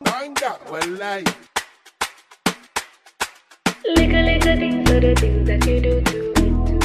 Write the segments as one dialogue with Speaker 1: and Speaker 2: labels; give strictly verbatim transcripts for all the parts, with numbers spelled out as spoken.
Speaker 1: Mind that, well, like.
Speaker 2: Little, little things are the things that you do to me.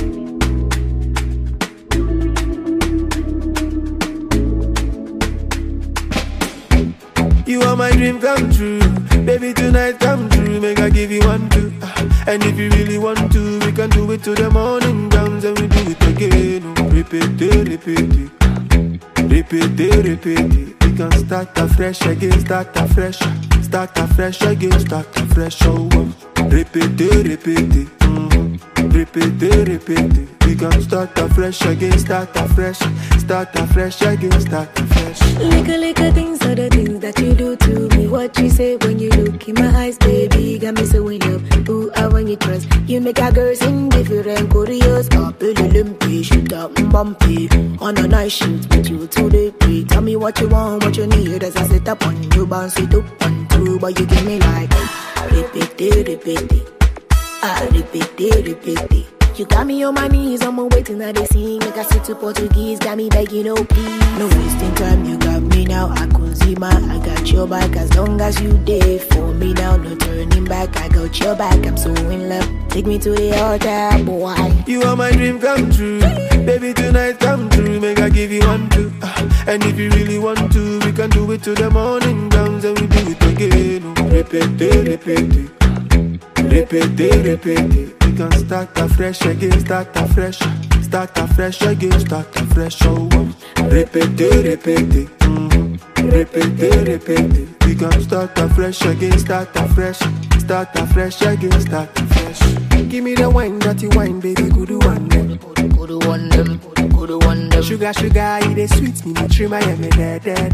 Speaker 3: You are my dream come true. Baby, tonight come true. Make I give you one, two. And if you really want to, we can do it till the morning comes and we do it again. Oh, repeat it, repeat it. Repeat it, repeat it. We can start afresh again, start afresh. Start afresh again, start afresh. Oh, oh. Repeat it, repeat it. Mm-hmm. Repeat it, repeat it. We can start afresh again, start afresh. Start afresh again, start afresh.
Speaker 2: Little, little things are the things that you do to me. What you say when you look in my eyes, baby, got me so in love. Ooh, I want you trust. You make a girl sing different choreos. Pop a little lumpy, shoot up bumpy. On a night shoot with you to the day. Tell me what you want, what you need. As I sit up on you, bounce it up on two, but you give me like repeat it, repeat it. Ah, repeat it, repeat it. You got me on my knees, I'm waiting that they sing. Like I sit to Portuguese, got me begging, oh please. No wasting time, you got me now. I couldn't see my, I got your back as long as you did for me now. No turning back, I got your back. I'm so in love. Take me to the altar, boy.
Speaker 3: You are my dream come true. Baby, tonight come true. Make I give you one, two. And if you really want to, we can do it till the morning comes and we do it again. Oh, repeat it, repeat it. Repeat it, repeat it. We can start afresh again, start afresh. Start afresh again, start afresh. Oh, oh. Repeat it, repeat it. Mm-hmm. Repeat it, repeat it. We can start afresh again, start afresh. Start afresh again, start afresh. Give me the wine, dirty wine, baby, good one them.
Speaker 2: Good one them, good one them.
Speaker 3: Sugar, sugar, it is sweet, me, me, trim, I am a dead, dead.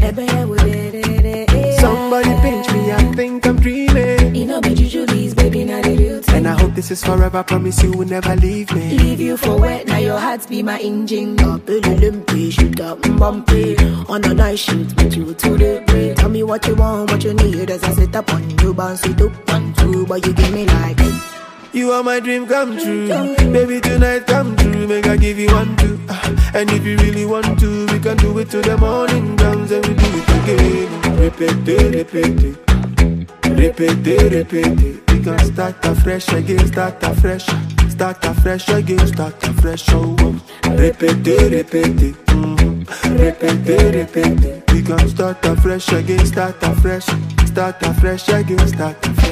Speaker 3: Somebody pinch me, I think I'm dreaming.
Speaker 2: You know, be usually, baby, not the real thing.
Speaker 3: And I hope this is forever, promise you will never leave me.
Speaker 2: Leave you for wet, now your heart be my engine. Up a little lumpy, shoot up bumpy. On a night shoot with you to the day. Tell me what you want, what you need. As I sit up on you, bounce it up on two, but you give me like it.
Speaker 3: You are my dream come true. Baby, tonight come true. Make I give you one, two. And if you really want to, we can do it till the morning comes and we do it again. Repeat it, repeat it. Repeat it, repeat it. We can start afresh again, start afresh. Start afresh again, start afresh. Oh, oh. Repeat it, repeat it. Mm-hmm. Repeat it, repeat it. We can start afresh again, start afresh. Start afresh again, start afresh.